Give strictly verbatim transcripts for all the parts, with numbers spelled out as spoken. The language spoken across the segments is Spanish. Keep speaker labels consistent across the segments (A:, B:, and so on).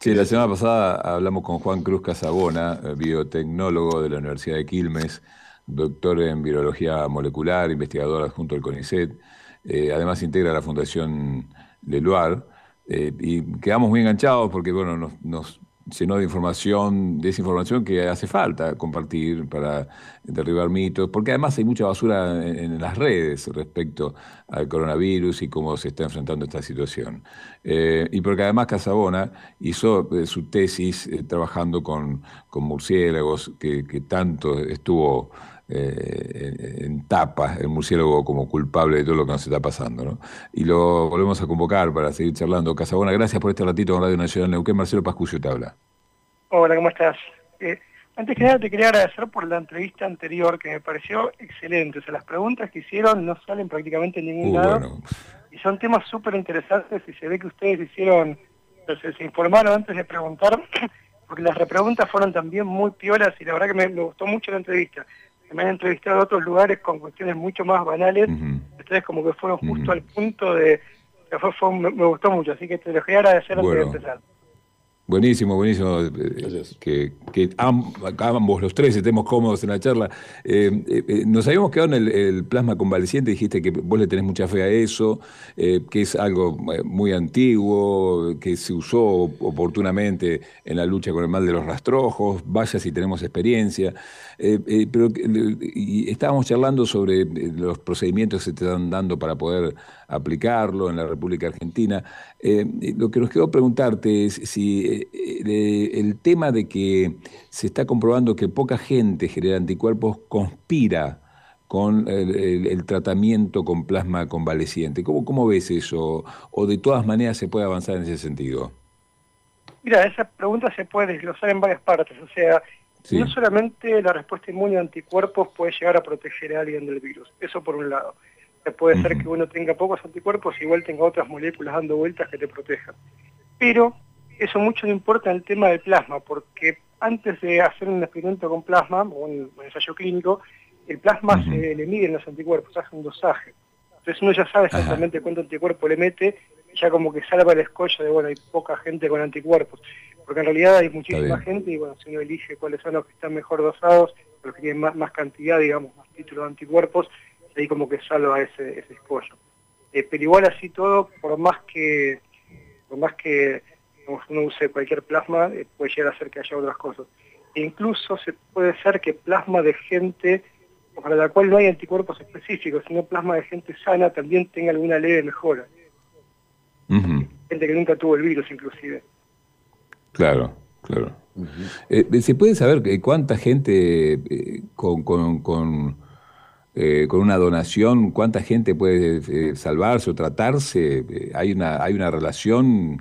A: Sí, la semana pasada hablamos con Juan Cruz Casabona, eh, biotecnólogo de la Universidad de Quilmes, doctor en virología molecular, investigador adjunto del CONICET. Eh, además integra la Fundación Leluar, eh, y quedamos muy enganchados porque bueno, nos, nos llenó de información, de esa información que hace falta compartir para derribar mitos, porque además hay mucha basura en, en las redes respecto al coronavirus y cómo se está enfrentando esta situación. Eh, y porque además Casabona hizo eh, su tesis eh, trabajando con, con murciélagos, que, que tanto estuvo eh, en, en tapa el murciélago como culpable de todo lo que nos está pasando, ¿no? Y lo volvemos a convocar para seguir charlando. Casabona, gracias por este ratito con Radio Nacional Neuquén. Marcelo Pascucio te habla.
B: Hola, ¿cómo estás? Eh, antes que nada te quería agradecer por la entrevista anterior, que me pareció excelente. O sea, las preguntas que hicieron no salen prácticamente en ningún
A: Uh,
B: lado,
A: bueno.
B: y son temas súper interesantes, y se ve que ustedes hicieron, o sea, se informaron antes de preguntar, porque las repreguntas fueron también muy piolas, y la verdad que me, me gustó mucho la entrevista. Me han entrevistado a otros lugares con cuestiones mucho más banales,
A: Uh-huh.
B: ustedes como que fueron justo
A: Uh-huh.
B: al punto de... que fue, fue, me, me gustó mucho, así que te lo quería agradecer antes de
A: Bueno.
B: empezar.
A: Buenísimo, buenísimo, eh, que, que am- ambos los tres estemos cómodos en la charla. Eh, eh, eh, nos habíamos quedado en el, el plasma convaleciente, dijiste que vos le tenés mucha fe a eso, eh, que es algo eh, muy antiguo, que se usó oportunamente en la lucha con el mal de los rastrojos, vaya si tenemos experiencia. Eh, eh, pero eh, y estábamos charlando sobre eh, los procedimientos que se te están dando para poder aplicarlo en la República Argentina. Eh, lo que nos quedó preguntarte es si eh, eh, el tema de que se está comprobando que poca gente genera anticuerpos conspira con el, el- el tratamiento con plasma convaleciente. ¿Cómo, cómo ves eso? ¿O de todas maneras se puede avanzar en ese sentido?
B: Mira, esa pregunta se puede desglosar en varias partes, o sea, no
A: Sí.
B: solamente la respuesta inmune a anticuerpos puede llegar a proteger a alguien del virus, eso por un lado. O sea, puede ser
A: Ujú.
B: que uno tenga pocos anticuerpos y igual tenga otras moléculas dando vueltas que te protejan. Pero eso mucho no importa en el tema del plasma, porque antes de hacer un experimento con plasma, o un, un ensayo clínico, el plasma
A: Ujú.
B: se le mide en los anticuerpos, hace un dosaje. Entonces uno ya sabe
A: Ajá.
B: exactamente cuánto anticuerpo le mete, y ya como que salva el escollo de, bueno, hay poca gente con anticuerpos. Porque en realidad hay
A: Está
B: muchísima
A: bien.
B: gente, y bueno, si uno elige cuáles son los que están mejor dosados, los que tienen más, más cantidad, digamos, más títulos de anticuerpos, ahí como que salva ese, ese escollo. Eh, pero igual así todo, por más que, por más que digamos, uno use cualquier plasma, eh, puede llegar a ser que haya otras cosas. E incluso se puede ser que plasma de gente para la cual no hay anticuerpos específicos, sino plasma de gente sana también tenga alguna leve mejora.
A: Ujú.
B: Gente que nunca tuvo el virus inclusive.
A: Claro, claro. Eh, ¿se puede saber eh, cuánta gente eh, con, con, con, eh, con una donación, cuánta gente puede eh, salvarse o tratarse? Eh, ¿hay una, hay una relación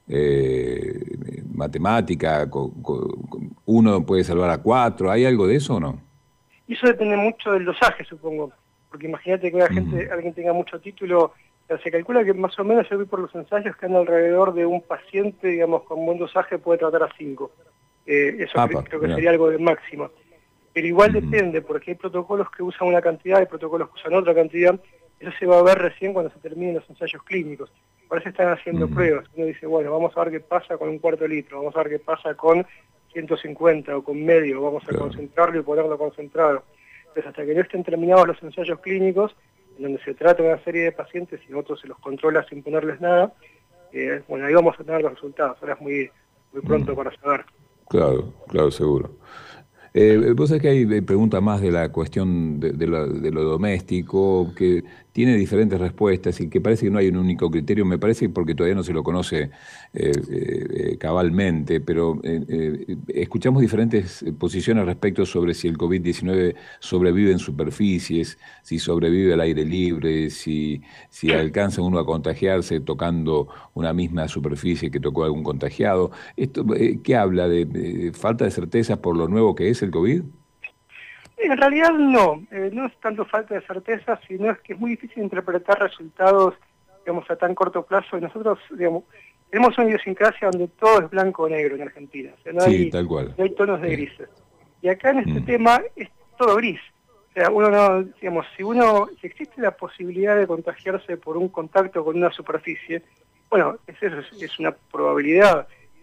A: eh, matemática? Con, con- con- ¿uno puede salvar a cuatro? ¿Hay algo de eso o no?
B: Y eso depende mucho del dosaje, supongo. Porque imagínate que una
A: Ujú.
B: gente, alguien tenga mucho título, o sea, se calcula que más o menos, yo vi por los ensayos que anda alrededor de un paciente, digamos, con buen dosaje puede tratar a cinco. Eh, eso cre-
A: Apa,
B: creo que
A: mirá.
B: sería algo de máximo. Pero igual
A: Ujú.
B: depende, porque hay protocolos que usan una cantidad, hay protocolos que usan otra cantidad. Eso se va a ver recién cuando se terminen los ensayos clínicos. Por eso están haciendo
A: Ujú.
B: pruebas. Uno dice, bueno, vamos a ver qué pasa con un cuarto de litro, vamos a ver qué pasa con ciento cincuenta o con medio, vamos a
A: Claro.
B: concentrarlo y ponerlo concentrado. Entonces, hasta que no estén terminados los ensayos clínicos, en donde se trata una serie de pacientes y otros se los controla sin ponerles nada, eh, bueno, ahí vamos a tener los resultados. Ahora es muy, muy pronto
A: Ujú.
B: para saber.
A: Claro, claro, seguro. Eh, vos sabés que hay eh, preguntas más de la cuestión de, de lo, de lo doméstico, que tiene diferentes respuestas y que parece que no hay un único criterio, me parece porque todavía no se lo conoce eh, eh, eh, cabalmente, pero eh, eh, escuchamos diferentes eh, posiciones respecto sobre si el COVID diecinueve sobrevive en superficies, si sobrevive al aire libre, si, si alcanza uno a contagiarse tocando una misma superficie que tocó algún contagiado. Esto, eh, ¿qué habla de, de falta de certeza por lo nuevo que es el COVID?
B: En realidad no, eh, no es tanto falta de certeza, sino es que es muy difícil interpretar resultados, digamos, a tan corto plazo. Y nosotros, digamos, tenemos una idiosincrasia donde todo es blanco o negro en Argentina, o sea, no
A: Sí,
B: hay,
A: tal cual.
B: no hay tonos de
A: Sí.
B: grises. Y acá en este
A: Mm.
B: tema es todo gris. O sea, uno no, digamos, si uno, si existe la posibilidad de contagiarse por un contacto con una superficie, bueno, es, eso, es, es una probabilidad,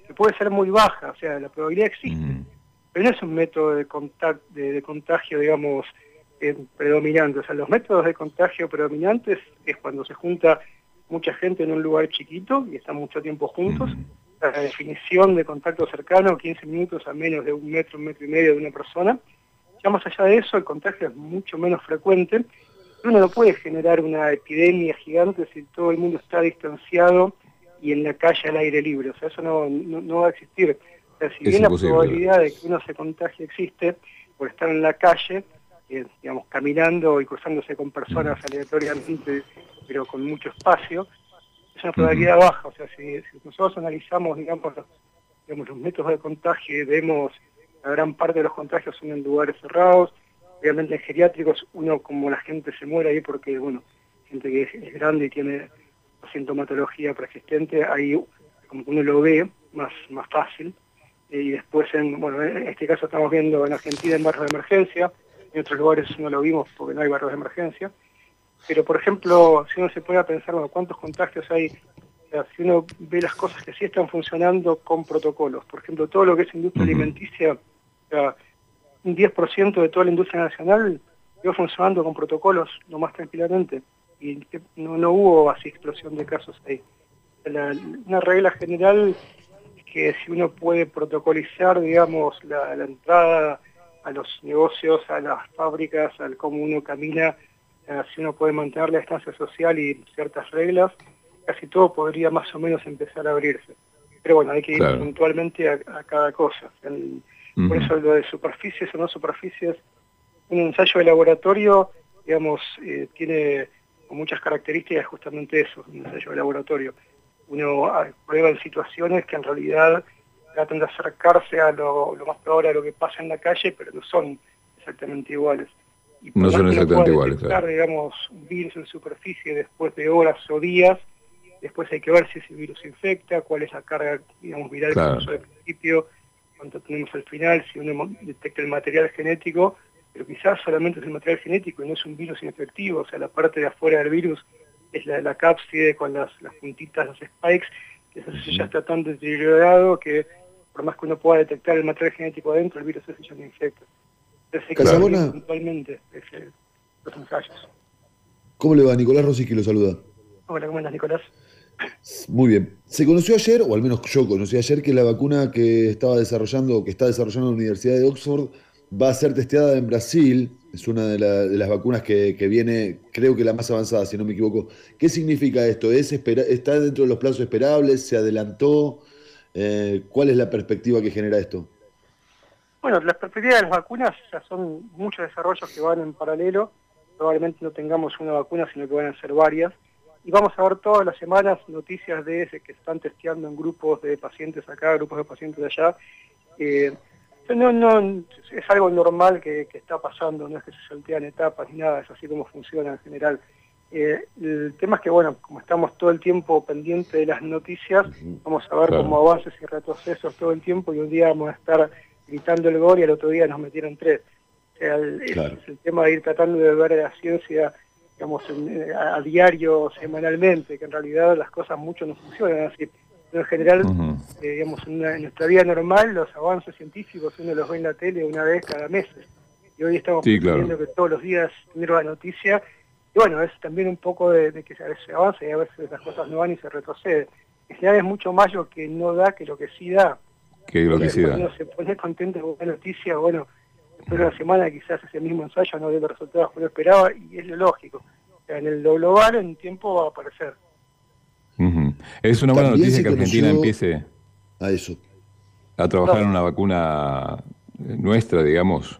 B: que puede ser muy baja, o sea, la probabilidad existe,
A: Mm.
B: pero no es un método de, contact, de, de contagio, digamos, eh, predominante. O sea, los métodos de contagio predominantes es cuando se junta mucha gente en un lugar chiquito y están mucho tiempo juntos.
A: Mm.
B: La definición de contacto cercano, quince minutos a menos de un metro, un metro y medio de una persona. Ya más allá de eso, el contagio es mucho menos frecuente. Uno no puede generar una epidemia gigante si todo el mundo está distanciado y en la calle al aire libre. O sea, eso no, no, no va a existir. O sea, si
A: Es
B: bien la
A: imposible.
B: probabilidad de que uno se contagie existe por estar en la calle, eh, digamos, caminando y cruzándose con personas
A: Mm.
B: aleatoriamente, pero con mucho espacio, es una
A: Ujú.
B: probabilidad baja. O sea, si, si nosotros analizamos, digamos los, digamos, los métodos de contagio y vemos la gran parte de los contagios son en lugares cerrados, obviamente en geriátricos uno, como la gente se muere ahí porque, bueno, gente que es, es grande y tiene sintomatología persistente, ahí como que uno lo ve más, más fácil. Y después, en, bueno, en este caso estamos viendo en Argentina en barrios de emergencia, en otros lugares no lo vimos porque no hay barrios de emergencia. Pero, por ejemplo, si uno se puede pensar, bueno, ¿cuántos contagios hay? O sea, si uno ve las cosas que sí están funcionando con protocolos, por ejemplo, todo lo que es industria
A: Ujú.
B: alimenticia, o sea, un diez por ciento de toda la industria nacional iba funcionando con protocolos lo más tranquilamente. Y que no, no hubo así explosión de casos ahí. La, una regla general es que si uno puede protocolizar, digamos, la, la entrada a los negocios, a las fábricas, al cómo uno camina, eh, si uno puede mantener la distancia social y ciertas reglas, casi todo podría más o menos empezar a abrirse. Pero bueno, hay que ir
A: Claro.
B: puntualmente a, a cada cosa. El, por
A: Ujú.
B: eso lo de superficies o no superficies, un ensayo de laboratorio, digamos, eh, tiene muchas características justamente eso, un ensayo de laboratorio. Uno ah, prueba en situaciones que en realidad tratan de acercarse a lo, lo más probable a lo que pasa en la calle, pero no son exactamente iguales. Y por
A: No
B: más
A: son
B: que uno pueda
A: exactamente iguales,
B: detectar,
A: claro.
B: digamos, un virus en superficie después de horas o días, después hay que ver si ese virus infecta, cuál es la carga, digamos, viral que se
A: Claro.
B: usó al principio, cuánto tenemos al final, si uno detecta el material genético, pero quizás solamente es el material genético y no es un virus infectivo, o sea, la parte de afuera del virus es la, la cápside con las, las puntitas, los spikes, que eso
A: Ujú.
B: ya está tan deteriorado que por más que uno pueda detectar el material genético adentro, el virus ese ya no infecta. Entonces hay que ver
A: Claro.
B: bien
C: Casabona,
B: puntualmente ese, los ensayos.
C: ¿cómo le va? Nicolás Rossi que lo saluda.
B: Hola, ¿cómo andas, Nicolás?
C: Muy bien. Se conoció ayer, o al menos yo conocí ayer, que la vacuna que estaba desarrollando, que está desarrollando la Universidad de Oxford, va a ser testeada en Brasil. Es una de, la- de las vacunas que, que viene, creo que la más avanzada, si no me equivoco. ¿Qué significa esto? ¿Es espera- ¿Está dentro de los plazos esperables? ¿Se adelantó? Eh, ¿cuál es la perspectiva que genera esto?
B: Bueno, las perspectivas de las vacunas ya son muchos desarrollos que van en paralelo. Probablemente no tengamos una vacuna, sino que van a ser varias. Y vamos a ver todas las semanas noticias de ese que están testeando en grupos de pacientes acá, grupos de pacientes allá. Eh, no, no, es algo normal que, que está pasando, no es que se saltean etapas ni nada, es así como funciona en general. Eh, el tema es que, bueno, como estamos todo el tiempo pendientes de las noticias,
C: Ujú.
B: vamos a ver
A: Claro.
B: cómo avances y retrocesos todo el tiempo y un día vamos a estar gritando el gol y al otro día nos metieron tres. O sea, el, es,
C: Claro.
B: es el tema de ir tratando de ver la ciencia, digamos, en, a, a diario, semanalmente, que en realidad las cosas mucho no funcionan así. Pero en general,
A: Ujú.
B: eh, digamos, en, una, en nuestra vida normal, los avances científicos uno los ve en la tele una vez cada mes. Y hoy estamos
A: Sí, claro.
B: prefiriendo que todos los días tener una noticia. Y bueno, es también un poco de, de que a veces se avanza y a veces las cosas no van y se retrocede. En general es mucho más lo que no da que lo que sí da.
A: Que lo que
B: Entonces,
A: sí da.
B: cuando uno se pone contento con una noticia, bueno, después de una semana quizás ese mismo ensayo no dio los resultados que uno esperaba y es lo lógico. O sea, en el lo global en tiempo va a aparecer.
A: Ujú. Es una buena
C: También
A: noticia
C: se
A: que Argentina
C: conoció
A: empiece
C: a eso.
A: a trabajar en
B: Perdón.
A: una vacuna eh, nuestra, digamos.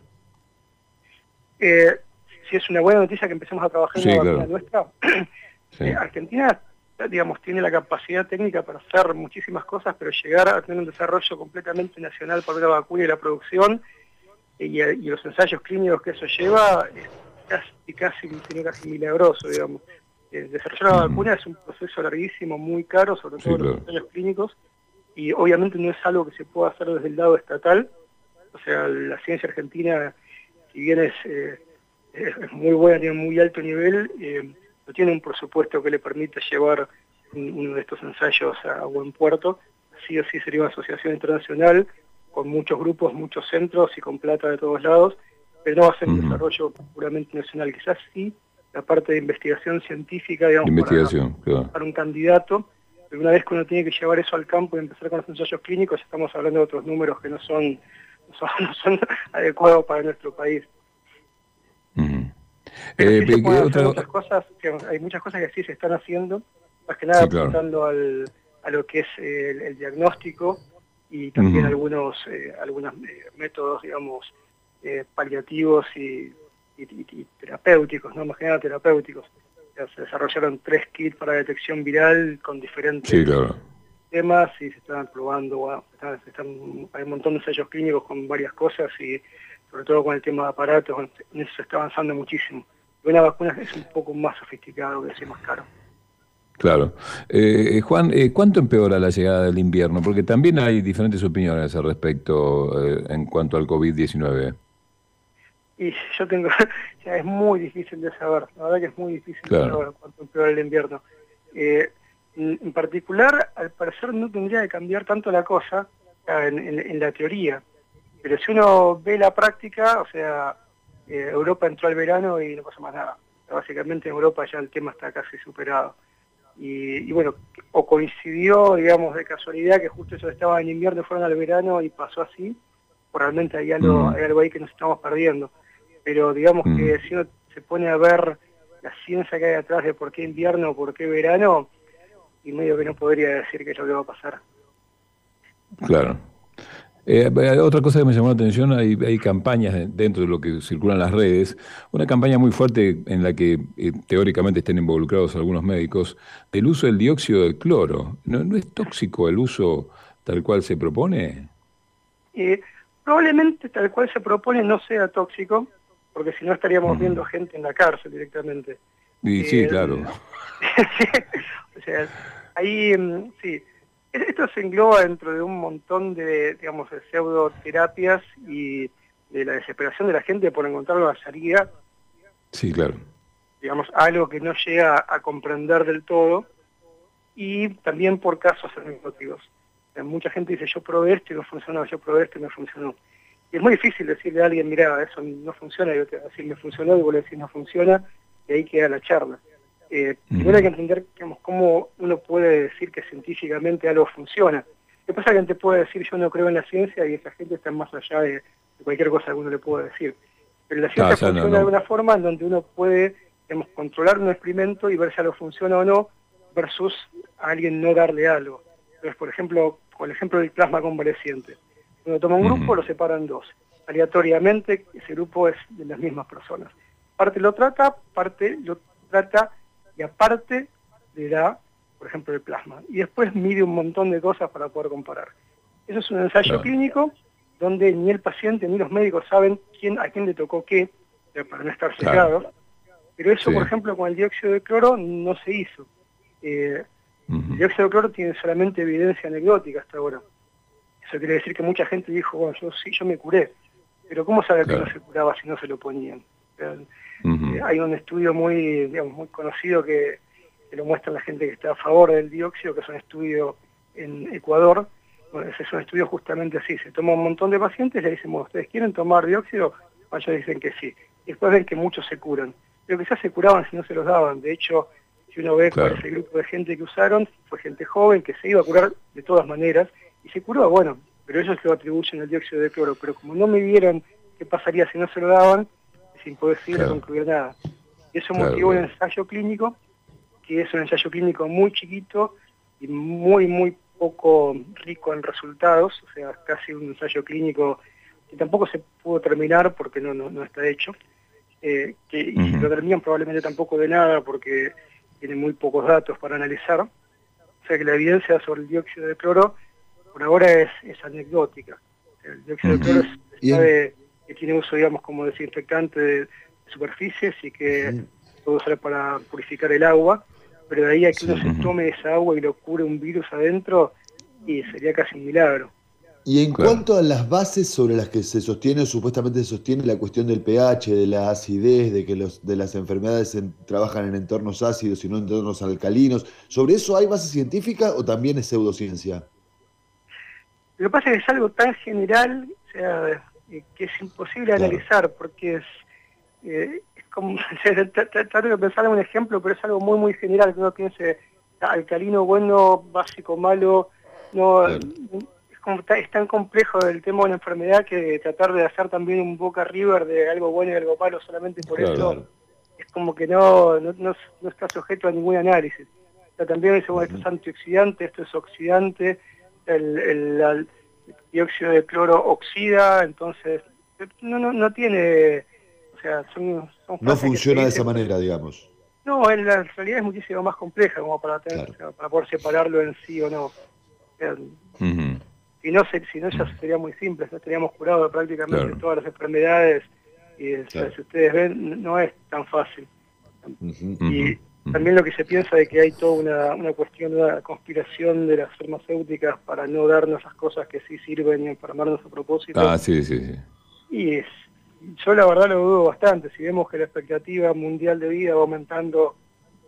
B: Eh, si es una buena noticia que empecemos a trabajar en una
A: Sí,
B: vacuna
A: claro.
B: nuestra,
A: Sí.
B: eh, Argentina, digamos, tiene la capacidad técnica para hacer muchísimas cosas, pero llegar a tener un desarrollo completamente nacional para una vacuna y la producción y, y los ensayos clínicos que eso lleva es casi, casi, casi, casi milagroso, digamos. Eh, desarrollar una
A: Ujú.
B: vacuna es un proceso larguísimo, muy caro, sobre
A: Sí,
B: todo los
A: claro.
B: ensayos clínicos, y obviamente no es algo que se pueda hacer desde el lado estatal. O sea, la ciencia argentina, si bien es, eh, es es muy buena, tiene un muy alto nivel, eh, no tiene un presupuesto que le permita llevar un- uno de estos ensayos a buen puerto, sí o sí sería una asociación internacional, con muchos grupos, muchos centros y con plata de todos lados, pero no va a ser un
A: Uh-huh.
B: desarrollo puramente nacional. Quizás sí la parte de investigación científica, digamos,
A: Investigación,
B: para,
A: claro.
B: para un candidato, pero una vez que uno tiene que llevar eso al campo y empezar con los ensayos clínicos, ya estamos hablando de otros números que no son, no son, no son adecuados para nuestro país.
A: Uh-huh.
B: Pero
A: Eh,
B: sí se pueden hacer
A: otra...
B: muchas cosas, digamos, hay muchas cosas que sí se están haciendo, más que nada
A: Sí, claro.
B: apuntando al, a lo que es el, el diagnóstico y también
A: Uh-huh.
B: algunos eh, algunos eh, métodos, digamos, eh, paliativos y, y, y, y terapéuticos, ¿no? Más que nada terapéuticos. Ya se desarrollaron tres kits para detección viral con diferentes
A: Sí, claro.
B: temas y se están probando, bueno, están, se están, hay un montón de ensayos clínicos con varias cosas y sobre todo con el tema de aparatos, en eso se está avanzando muchísimo. Y una vacuna es un poco más sofisticado, que es más caro.
A: Claro. Eh, Juan, eh, ¿cuánto empeora la llegada del invierno? Porque también hay diferentes opiniones al respecto eh, en cuanto al COVID diecinueve.
B: Y yo tengo, ya es muy difícil de saber, la verdad que es muy difícil
A: Claro.
B: de saber cuánto empeora el invierno. Eh, en, en particular, al parecer no tendría que cambiar tanto la cosa en, en, en la teoría, pero si uno ve la práctica, o sea, eh, Europa entró al verano y no pasa más nada. Básicamente en Europa ya el tema está casi superado. Y, y bueno, o coincidió, digamos, de casualidad que justo ellos estaban en invierno y fueron al verano y pasó así, o realmente hay algo,
A: Mm.
B: hay algo ahí que nos estamos perdiendo. Pero digamos
A: Mm.
B: que si uno se pone a ver la ciencia que hay atrás de por qué invierno o por qué verano, y medio que no podría decir qué es lo que va a pasar.
A: Claro. Eh, otra cosa que me llamó la atención, hay, hay campañas de- dentro de lo que circulan las redes, una campaña muy fuerte en la que eh, teóricamente estén involucrados algunos médicos, del uso del dióxido de cloro. ¿No, no es tóxico el uso tal cual se propone?
B: Eh, probablemente tal cual se propone no sea tóxico, porque si no estaríamos
A: Mm.
B: viendo gente en la cárcel directamente.
A: Y sí,
B: Eh,
A: claro.
B: o sea, ahí mm, sí, esto se engloba dentro de un montón de, digamos, de pseudoterapias y de la desesperación de la gente por encontrar una salida,
A: Sí, claro.
B: digamos, algo que no llega a comprender del todo, y también por casos anecdóticos. O sea, mucha gente dice, yo probé esto y no funcionó, yo probé esto y no funcionó. Y es muy difícil decirle a alguien, mira, eso no funciona, y yo te voy a decir, me funcionó, y vos le decís, no funciona, y ahí queda la charla. Eh,
A: Ujú.
B: Primero hay que entender, digamos, cómo uno puede decir que científicamente algo funciona. Lo que pasa es que gente puede decir, yo no creo en la ciencia, y esa gente está más allá de, de cualquier cosa que uno le pueda decir. Pero la ciencia
A: Ah, ya no,
B: funciona
A: no.
B: de alguna forma en donde uno puede, digamos, controlar un experimento y ver si algo funciona o no, versus a alguien no darle algo. Entonces, por ejemplo, con el ejemplo del plasma convaleciente. Uno toma un grupo,
A: Ujú.
B: lo separa en dos. Aleatoriamente, ese grupo es de las mismas personas. Parte lo trata, parte lo trata y aparte le da, por ejemplo, el plasma. Y después mide un montón de cosas para poder comparar. Eso es un ensayo
A: Claro.
B: clínico donde ni el paciente ni los médicos saben quién a quién le tocó qué, eh, para no estar
A: Claro.
B: cegados. Pero eso,
A: Sí.
B: por ejemplo, con el dióxido de cloro no se hizo. Eh,
A: Ujú.
B: el dióxido de cloro tiene solamente evidencia anecdótica hasta ahora. Eso quiere decir que mucha gente dijo, bueno, yo sí, yo me curé. Pero ¿cómo sabe
A: Claro.
B: que no se curaba si no se lo ponían? Eh,
A: Ujú.
B: eh, hay un estudio muy, digamos, muy conocido que, que lo muestra la gente que está a favor del dióxido, que es un estudio en Ecuador. Bueno, ese es un estudio justamente así. Se toma un montón de pacientes y le dicen, bueno, ¿ustedes quieren tomar dióxido? Ellos dicen que sí. Y después ven que muchos se curan. Pero quizás se curaban si no se los daban. De hecho, si uno ve
A: Claro.
B: cuál es el grupo de gente que usaron, fue gente joven que se iba a curar de todas maneras y se curó, bueno, pero ellos lo atribuyen al dióxido de cloro. Pero como no midieron qué pasaría si no se lo daban, es imposible
A: Claro.
B: concluir nada. Y eso
A: Claro,
B: motivó un
A: claro.
B: ensayo clínico, que es un ensayo clínico muy chiquito y muy, muy poco rico en resultados, o sea, casi un ensayo clínico que tampoco se pudo terminar porque no, no, no está hecho, eh, que, y si
A: Ujú.
B: lo terminan probablemente tampoco de nada porque tiene muy pocos datos para analizar. O sea que la evidencia sobre el dióxido de cloro por ahora es, es anecdótica. O sea, el dióxido de
A: Ujú.
B: cloro es-
C: Y
B: se
C: en-
B: sabe que tiene uso, digamos, como desinfectante de superficies y que
C: Sí.
B: puede usar para purificar el agua, pero de ahí a que
C: Sí.
B: uno se
A: Ujú.
B: tome esa agua y lo cure un virus adentro, y sería casi un milagro.
C: Y en
A: Claro.
C: cuanto a las bases sobre las que se sostiene o supuestamente se sostiene la cuestión del pH, de la acidez, de que los, de las enfermedades en- trabajan en entornos ácidos y no en entornos alcalinos, ¿sobre eso hay base científica o también es pseudociencia?
B: Lo que pasa es que es algo tan general, o sea, eh, que es imposible
C: Claro.
B: analizar, porque es, eh, es como, trato de pensar en un ejemplo, pero es algo muy, muy general, que uno piense alcalino bueno, básico malo, no,
C: Claro.
B: es, como, es tan complejo el tema de la enfermedad que tratar de hacer también un Boca River de algo bueno y algo malo solamente por
A: Claro.
B: eso,
C: Claro.
B: es como que no, no, no, no está sujeto a ningún análisis. O sea, también dice, bueno, esto es antioxidante, esto es oxidante, el, el, el dióxido de cloro oxida, entonces no, no, no tiene, o sea, son, son
C: No
B: frases que se
C: funciona de esa
B: dicen,
C: manera, digamos.
B: no, en la realidad es muchísimo más compleja como para tener,
C: Claro.
B: o sea, para poder separarlo en sí o no. O sea,
A: Ujú.
B: si no, se- si no ya sería muy simple, ya estaríamos curados de prácticamente
A: Claro.
B: todas las enfermedades, y o sea,
C: Claro.
B: si ustedes ven, no es tan fácil.
C: Ujú.
B: Y
A: Ujú.
B: también lo que se piensa de que hay toda una, una cuestión de una conspiración de las farmacéuticas para no darnos esas cosas que sí sirven y enfermarnos a propósito.
A: Ah, sí, sí, sí.
B: Y es, yo la verdad lo dudo bastante. Si vemos que la expectativa mundial de vida va aumentando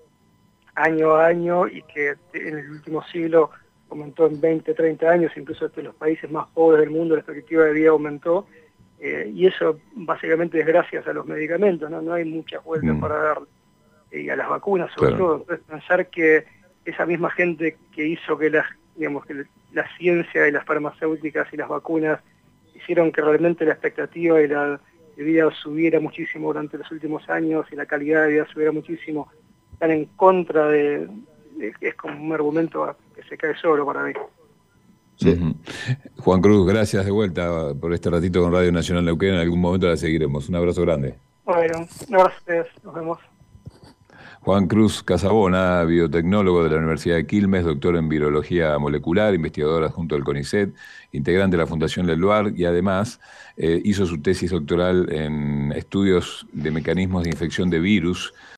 B: año a año y que en el último siglo aumentó en veinte, treinta años, incluso entre los países más pobres del mundo la expectativa de vida aumentó, eh, y eso básicamente es gracias a los medicamentos, no, no hay muchas vueltas
A: Mm.
B: para dar, y a las vacunas sobre
A: Claro.
B: todo. Entonces pensar que esa misma gente que hizo que las, digamos, que la ciencia y las farmacéuticas y las vacunas hicieron que realmente la expectativa y la de vida subiera muchísimo durante los últimos años y la calidad de vida subiera muchísimo, están en contra de, de- es como un argumento que se cae solo para mí.
C: Sí.
A: Ujú. Juan Cruz, gracias de vuelta por este ratito con Radio Nacional Neuquén. En algún momento la seguiremos. Un abrazo grande.
B: Bueno, no, gracias a ustedes, nos vemos.
A: Juan Cruz Casabona, biotecnólogo de la Universidad de Quilmes, doctor en virología molecular, investigador adjunto del CONICET, integrante de la Fundación Leluar y además eh, hizo su tesis doctoral en estudios de mecanismos de infección de virus